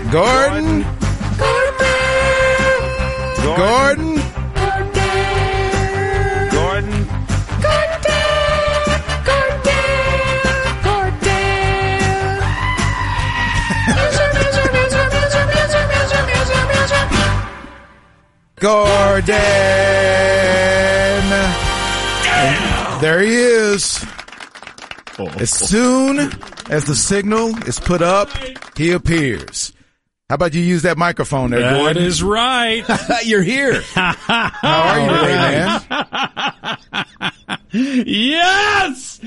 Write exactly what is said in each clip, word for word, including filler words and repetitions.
Gordon. Gordon. Gordon. Gordon. And there he is. As soon as the signal is put up, he appears. How about you use that microphone there, Gordon? That is right. You're here. How are you today, man? Yes!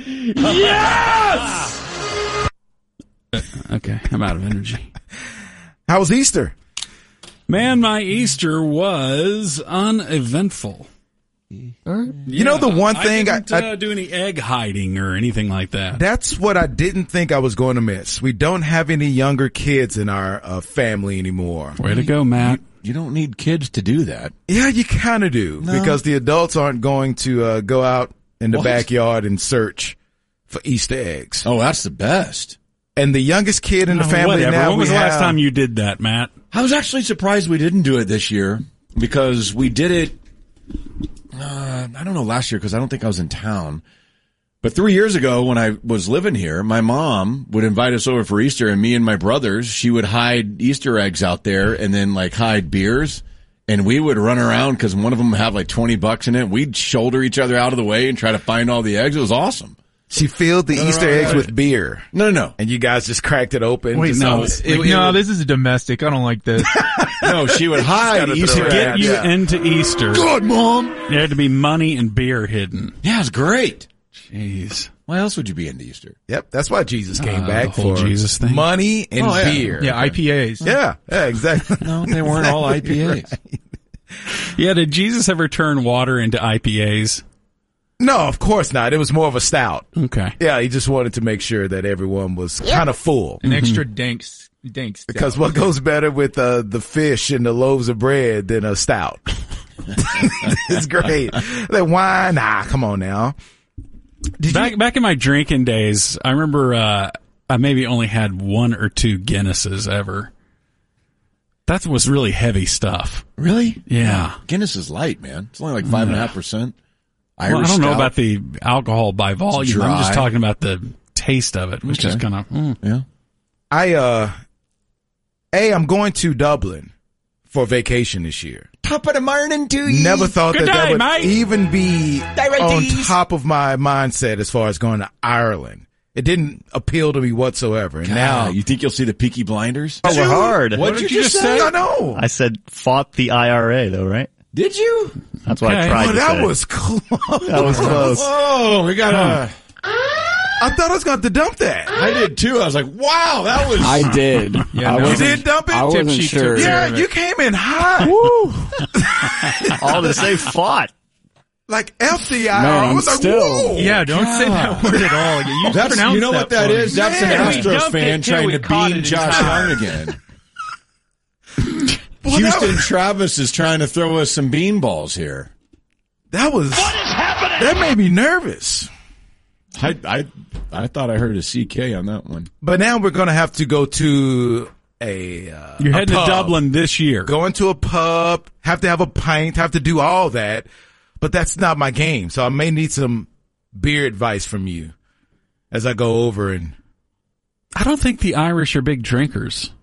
Yes! Okay, I'm out of energy. How was Easter? Man, my Easter was uneventful. You yeah, know the one thing I didn't I, uh, do any egg hiding or anything like that. That's what I didn't think I was going to miss. We don't have any younger kids in our uh, family anymore. Way to go, Matt. You, you don't need kids to do that. Yeah, you kind of do no. because the adults aren't going to uh, go out in the what? backyard and search for Easter eggs. Oh, that's the best. And the youngest kid in the oh, family whatever. now. When was we the have, last time you did that, Matt? I was actually surprised we didn't do it this year because we did it. Uh, I don't know last year because I don't think I was in town. But three years ago when I was living here, my mom would invite us over for Easter, and me and my brothers, she would hide Easter eggs out there and then like hide beers. And we would run around because one of them would have like twenty bucks in it. We'd shoulder each other out of the way and try to find all the eggs. It was awesome. She filled the no, Easter no, no, eggs no. with beer. No, no, no. And you guys just cracked it open. Wait, no. It, it, no, it, this is domestic. I don't like this. No, she would hide Easter eggs. To get you yeah. into Easter. Good, Mom. There had to be money and beer hidden. Yeah, it's great. Jeez. Why else would you be into Easter? Yep, that's why Jesus came uh, back the whole for Jesus thing. Money and oh, yeah. beer. Yeah, I P As. Yeah, yeah, exactly. No, they weren't all I P As. Right. Yeah, did Jesus ever turn water into I P As? No, of course not. It was more of a stout. Okay. Yeah, he just wanted to make sure that everyone was kind of full. An mm-hmm. extra danks, danks. Because what goes better with uh, the fish and the loaves of bread than a stout? It's great. That wine, ah, come on now. Did back you- back in my drinking days, I remember uh, I maybe only had one or two Guinnesses ever. That was really heavy stuff. Really? Yeah. Guinness is light, man. It's only like five and a half percent. Well, I don't know about the alcohol by volume. I'm just talking about the taste of it, which okay. is kind of mm. yeah. I uh, a I'm going to Dublin for vacation this year. Top of the morning to you. Never thought Good that day, that would mate. even be Directies. on top of my mindset as far as going to Ireland. It didn't appeal to me whatsoever. And God, now you think you'll see the Peaky Blinders? Oh, we're hard. What did you just say? I know. I said fought the I R A though, right? Did you? That's what okay. I tried oh, to that say. was close. That was close. Oh, we got a. I thought I was going to dump that. I did too. I was like, wow, that was. I did. Yeah, I no. You did dump it? I wasn't Tipsy sure. took Yeah, care of you it. came in hot. Woo! All to say fought. Like F D I. Man, I was like, still. whoa. Yeah, don't say that word at all. You That's, pronounce you know that what that funny. is? That's Man, an we Astros dumped fan it till trying we to caught bean it in Josh time. Young again. Well, Houston that was, Travis is trying to throw us some beanballs here. that was, what is happening? That made me nervous. I I I thought I heard a C K on that one. But now we're going to have to go to a uh, You're a heading pub. to Dublin this year. Going to a pub, have to have a pint, have to do all that. But that's not my game. So I may need some beer advice from you as I go over. And I don't think the Irish are big drinkers.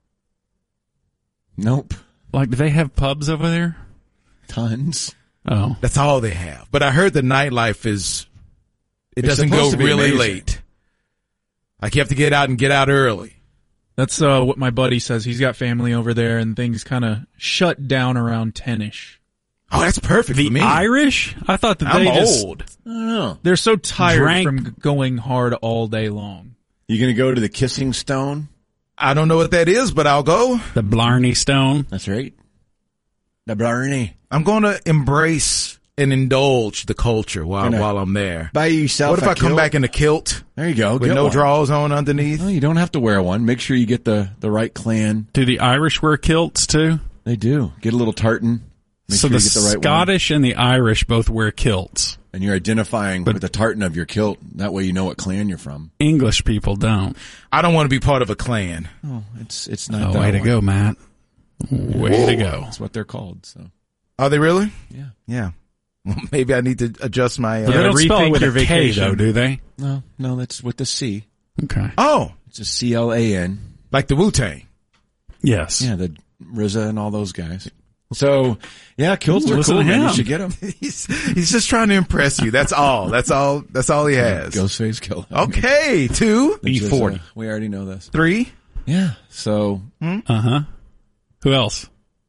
Nope. Like, do they have pubs over there? Tons. Oh. that's all they have. But I heard the nightlife is, it It's doesn't go supposed to be really amazing. late. Like you have to get out and get out early. That's uh, what my buddy says. He's got family over there, and things kind of shut down around ten-ish. Oh, that's perfect The for me. Irish? I thought that I'm they just... old. I don't know. They're so tired Drank- from going hard all day long. You gonna go to the Kissing Stone? I don't know what that is, but I'll go. The Blarney Stone. That's right. The Blarney. I'm going to embrace and indulge the culture while Gonna while I'm there. Buy yourself What if a I come kilt? back in a kilt There you go. with Get no one. drawers on underneath? No, you don't have to wear one. Make sure you get the, the right clan. Do the Irish wear kilts, too? They do. Get a little tartan. Make so sure the, you get the right Scottish one. and the Irish both wear kilts. And you're identifying But- with the tartan of your kilt. That way you know what clan you're from. English people don't. I don't want to be part of a clan. Oh, it's it's not Oh, that way to one. go, Matt. Way to go. That's what they're called. So Are they really? yeah. Yeah. Well, maybe I need to adjust my. But Uh, they don't spell it rethink with your a K, vacation. though, do they? No, no, that's with the C. Okay. oh, It's a C L A N. like the Wu Tang. Yes. Yeah, the R Z A and all those guys. So yeah, kilts Ooh, are listen cool, to man. You him. should get them. He's he's just trying to impress you. That's all. That's all. That's all he has. Ghostface Killer. Okay, two, Which is, E forty. uh, we already know this. three. Yeah. So Uh-huh. Who else?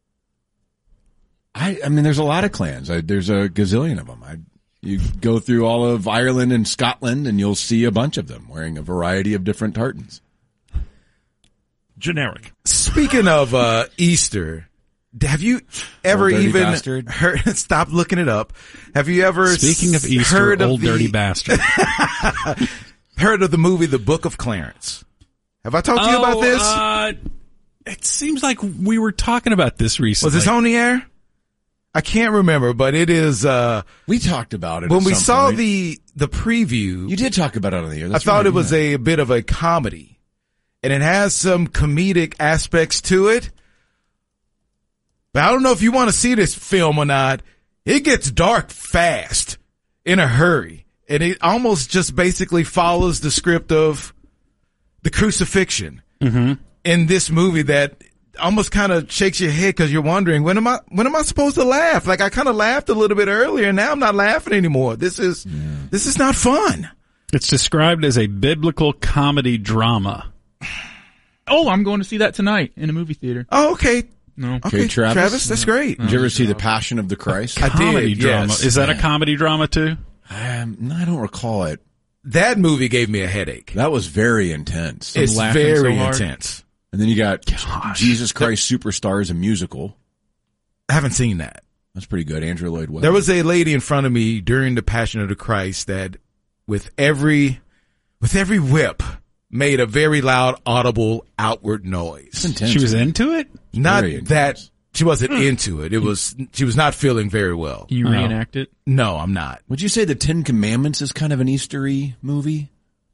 I, I mean, there's a lot of clans. I, there's a gazillion of them. I, you go through all of Ireland and Scotland, and you'll see a bunch of them wearing a variety of different tartans. Generic. Speaking of uh, Easter, have you ever Old dirty even bastard. heard? Stop looking it up. Have you ever Speaking of s- Easter, heard old of the, dirty bastard. heard of the movie The Book of Clarence? Have I talked to you about this? Uh, it seems like we were talking about this recently. Was this on the air? I can't remember, but it is. Uh, We talked about it when at we some saw point. the the preview, You did talk about it on the air. I That's thought right, it was yeah. a, a bit of a comedy, and it has some comedic aspects to it. But I don't know if you want to see this film or not. It gets dark fast, in a hurry, and it almost just basically follows the script of the crucifixion Mm-hmm. in this movie that almost kind of shakes your head because you're wondering, when am I, when am I supposed to laugh? Like I kind of laughed a little bit earlier and now I'm not laughing anymore. This is, this is not fun. It's described as a biblical comedy drama. Oh, I'm going to see that tonight in a movie theater. Oh, okay. No. Okay, Okay, Travis? Travis, that's great. Did you ever see The Passion of the Christ? I did, Comedy drama. yes. Is that a comedy drama too? Um, no, I don't recall it. That movie gave me a headache. That was very intense. It's laughing very so hard. intense. And then you got Gosh. Jesus Christ Superstar as a musical. I haven't seen that. That's pretty good. Andrew Lloyd Webber. There was a lady in front of me during the Passion of the Christ that with every, with every whip made a very loud, audible, outward noise. It's intense. She was into it? Not Very intense. that she wasn't into it. It was, she was not feeling very well. Can you Oh. reenact it? No, I'm not. Would you say the Ten Commandments is kind of an Eastery movie?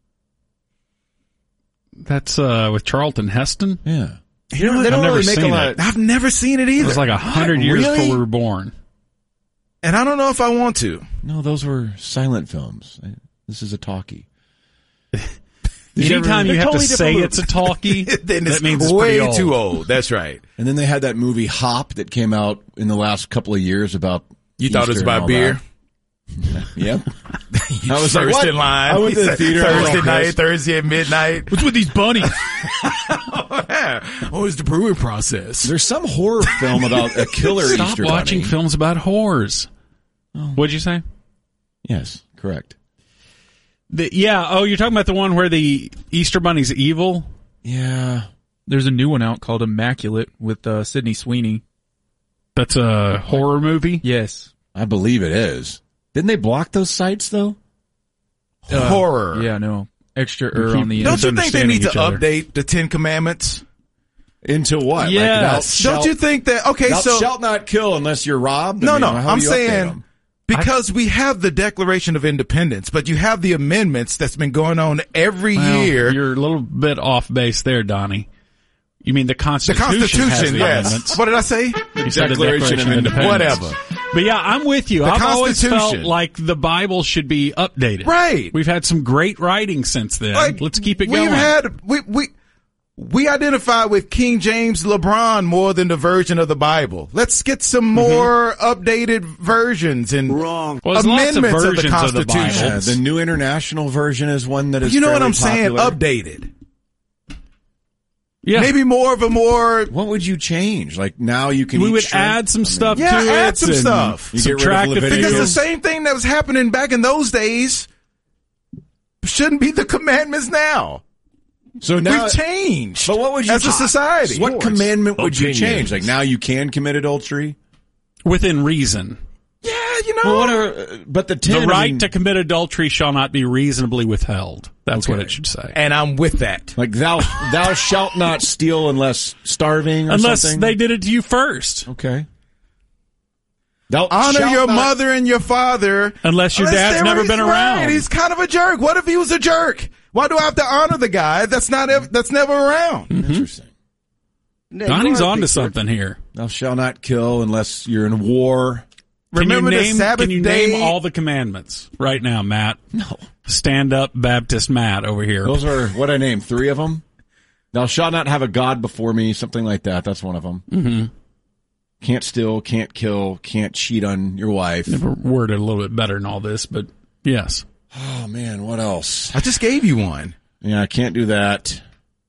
That's uh, with Charlton Heston. Yeah. You know what? They don't I've never really make a seen lot. it. I've never seen it It either. was like a hundred years Really? before we were born. and I don't know if I want to. No, those were silent films. This is a talkie. Anytime you They're have totally to say different it's a talkie, then it's that means it's way pretty old. too old. That's right. And then they had that movie Hop that came out in the last couple of years about. You thought it was Easter and about all beer? that. Yep. You I was like, first what? in line. I went to the theater, I was Thursday all night, pissed. Thursday at midnight. What's with these bunnies? What was the brewing process? There's some horror film about a killer Stop Easter watching bunny. films about whores. What'd you say? Yes, correct. The, yeah. Oh, you're talking about the one where the Easter Bunny's evil? Yeah. There's a new one out called Immaculate with uh, Sydney Sweeney. That's a horror movie? Yes. I believe it is. Didn't they block those sites though? Uh, Horror. Yeah, no. Extra er keep- on the Don't end. you think they need to Misunderstanding each other. update the Ten Commandments? Into what? Yes. Like, thou Don't shalt- you think that? Okay, thou so shalt not kill unless you're robbed? I no, mean, no. how I'm do you update saying them? because we have the Declaration of Independence, but you have the amendments that's been going on every Well, year. You're a little bit off base there, Donnie. You mean the The Constitution? has Constitution, the yes. amendments. What did I say? You said the Declaration of Independence. Whatever. But yeah, I'm with you. The I've always felt Constitution. like the Bible should be updated. Right. We've had some great writing since then. Like, Let's keep it we've going. had we we we identify with King James LeBron more than the version of the Bible. Let's get some more updated versions and Well, there's lots of amendments of the versions of the Constitution. Bible. Yeah, the New International Version is one that is. You know what fairly I'm saying? popular. Updated. Yeah. Maybe more of a more What would you change? Like now you can. we eat would shrimp? add some stuff Yeah, to it. add some and stuff. You get rid of Subtract a few. Leviticus. because the same thing that was happening back in those days shouldn't be the commandments now. So now, We've changed. but what would you as a society? What commandment would you Opinions. change? Like now you can commit adultery. Within reason. Yeah, you know. Well, whatever. uh, But the ten, The I right mean, to commit adultery shall not be reasonably withheld. That's what Okay. it should say. And I'm with that. like thou thou shalt not steal unless starving or Unless something. they did it to you first. Okay. Thou Honor shalt your not- mother and your father. Unless your Unless dad's they never were- been he's around. right. He's kind of a jerk. What if he was a jerk? Why do I have to honor the guy that's not ev- that's never around? Interesting. Donnie's on to something here. Thou shalt not kill unless you're in war. Can Remember you the name, Sabbath Can you day? name all the commandments right now, Matt? No. Stand up, Baptist Matt over here. Those are, what I named, three of them? Thou shalt not have a god before me, something like that. That's one of them. Mm-hmm. Can't steal, can't kill, can't cheat on your wife. Never worded a little bit better than all this, but yes. Oh, man, what else? I just gave you one. Yeah, I can't do that.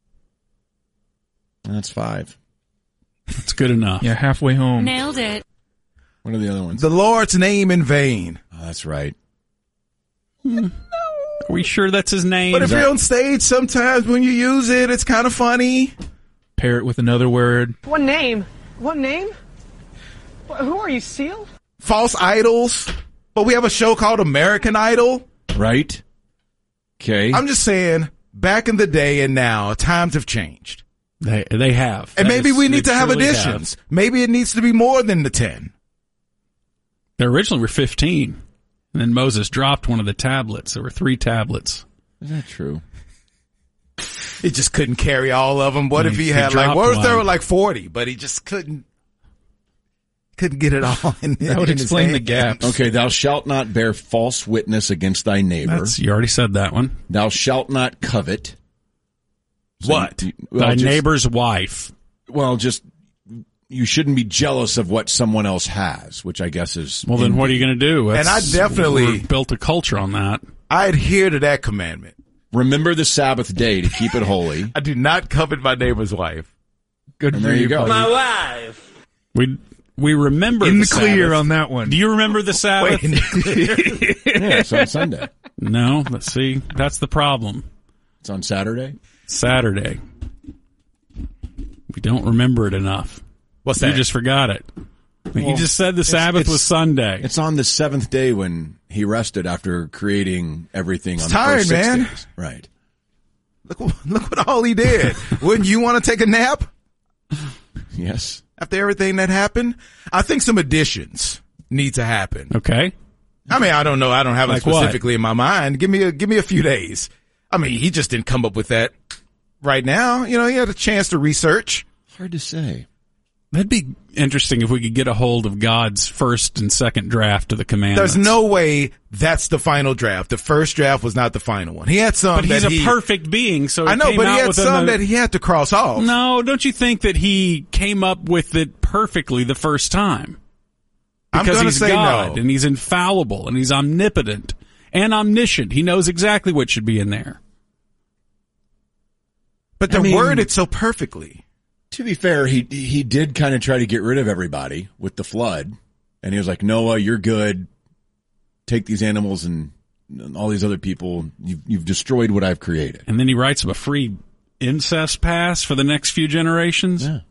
That's five. It's good enough. Yeah, halfway home. Nailed it. What are the other ones? The Lord's name in vain. Oh, that's right. Are we sure that's his name? But if you're on stage, sometimes when you use it, it's kind of funny. Pair it with another word. What name? What name? Wh- Who are you, Seal? False idols. But we have a show called American Idol. Right? Okay. I'm just saying, back in the day and now, times have changed. They they have. And That maybe is- we they need to have truly additions. Maybe it needs to be more than the ten. They originally were fifteen. And then Moses dropped one of the tablets. There were three tablets. Is that true? He just couldn't carry all of them. What He- if he, he had like, dropped what if there one. were like forty, but he just couldn't, couldn't get it all in That would in his explain the hand. gaps. Okay, thou shalt not bear false witness against thy neighbor. That's, you already said that one. Thou shalt not covet. So What? you- well, Thy just- neighbor's wife. Well, just, you shouldn't be jealous of what someone else has, which I guess is. Well, then what are you going to do? And I That's- definitely- we're built a culture on that. I adhere to that commandment. Remember the Sabbath day to keep it holy. I do not covet my neighbor's wife. Good And for there you you, go. buddy. We we remember In the, the clear Sabbath. on that one. Do you remember the Sabbath? Yeah, it's on Sunday. No, let's see. That's the problem. It's on Saturday. Saturday. We don't remember it enough. What's You that? just forgot it. you just said the Sabbath it's- was Sunday. It's on the seventh day when he rested after creating everything on the tired, first six man. days. Right. look, look what all he did. Wouldn't you want to take a nap Yes. after everything that happened? I think some additions need to happen. Okay. I mean, I don't know. I don't have Like it specifically in my mind. Give me a give me a few days. I mean, he just didn't come up with that right now. You know, he had a chance to research. Hard to say. That'd be interesting if we could get a hold of God's first and second draft of the commandments. There's no way that's the final draft. The first draft was not the final one. He had some But he's that a he, perfect being, so it I know, came but he out had within some the- that he had to cross off. No, don't you think that he came up with it perfectly the first time? I'm Because going to he's say God, no. and he's infallible, and he's omnipotent and omniscient. He knows exactly what should be in there. But they I mean- worded so perfectly. To be fair, he he did kind of try to get rid of everybody with the flood, and he was like, "Noah, you're good. Take these animals and, and all these other people. You've you've destroyed what I've created." And then he writes him a free incest pass for the next few generations. Yeah.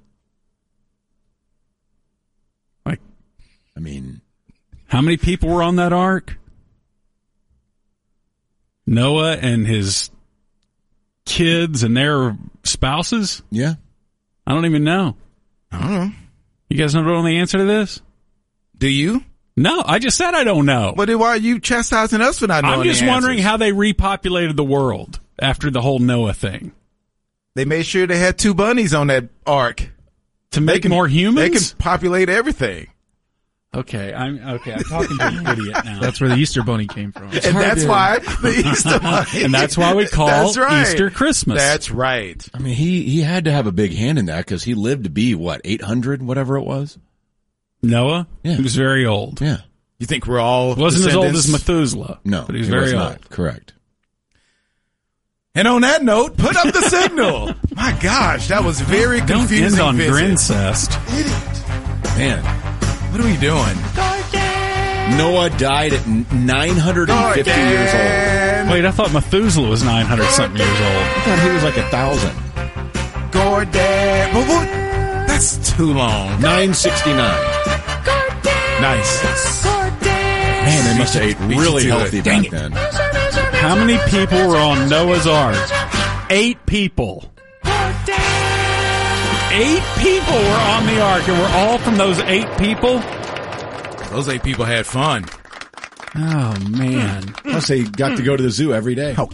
Like, I mean, how many people were on that ark? Noah and his kids and their spouses? yeah. I don't even know. I don't know. You guys don't know the answer to this? Do you? No, I just said I don't know. But then why are you chastising us for not knowing I'm just the wondering answers? how they repopulated the world after the whole Noah thing. They made sure they had two bunnies on that ark. To make can, more humans? They can populate everything. Okay, I'm okay. I'm talking to an idiot now. That's where the Easter Bunny came from. And that's why the Easter bunny. And that's why we call That's right. Easter Christmas. That's right. I mean, he he had to have a big hand in that because he lived to be what eight hundred, whatever it was. Noah. Yeah. He was very old. Yeah. You think we're all Wasn't as old as descendants? Methuselah. No, but he was he very was old. not. Correct. And on that note, put up the signal. My gosh, that was very Don't confusing. end on visit. Grincest. Man, What are we doing? Noah died at nine hundred fifty years old. Gordon. Wait, I thought Methuselah was nine hundred something years old. I thought he was like a thousand. Gordon. But what? That's too long. Nine sixty nine. Nice. Man, they must have ate Beat you really to healthy it. Dang back it. then. How many people were on Noah's Ark? Eight people. Eight people were on the ark, and we're all from those eight people. Those eight people had fun. Oh man. Plus, they got to go to the zoo every day. Oh,